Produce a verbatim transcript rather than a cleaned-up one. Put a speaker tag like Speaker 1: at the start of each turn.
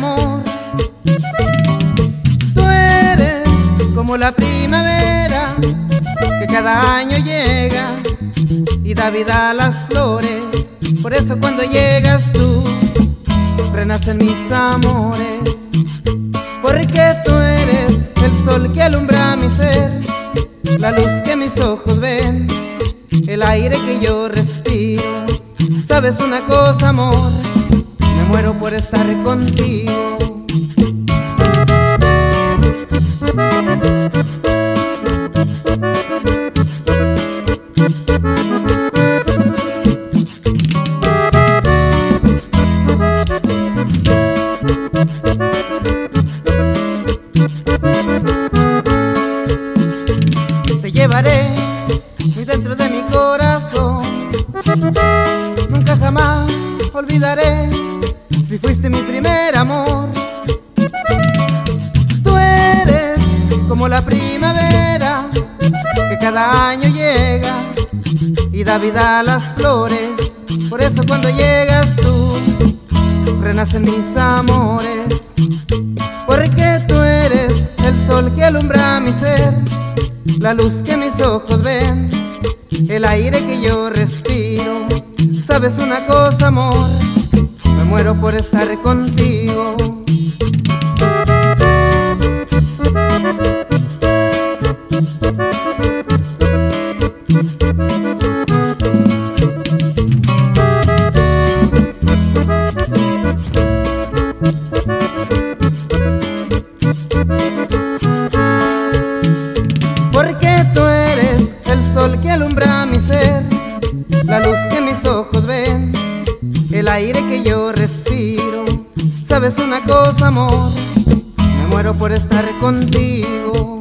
Speaker 1: amor. Tú eres como la primavera que cada año llega y da vida a las flores. Por eso cuando llegas tú, renacen mis amores. Porque tú eres el sol que alumbra mi ser, la luz que mis ojos ven, el aire que yo respiro. ¿Sabes una cosa, amor? Me muero por estar contigo. Te llevaré muy dentro de mi corazón. Nunca jamás olvidaré si fuiste mi primer amor. Tú eres como la primavera que cada año llega y da vida a las flores. Por eso cuando llegas tú, renacen mis amores. Porque tú eres el sol que alumbra mi ser, la luz que mis ojos ven, el aire que yo respiro. ¿Sabes una cosa, amor? Me muero por estar contigo. Porque tú eres el sol que alumbra mi ser, la luz que mis ojos ven, el aire que yo respiro. ¿Sabes una cosa, amor? Me muero por estar contigo.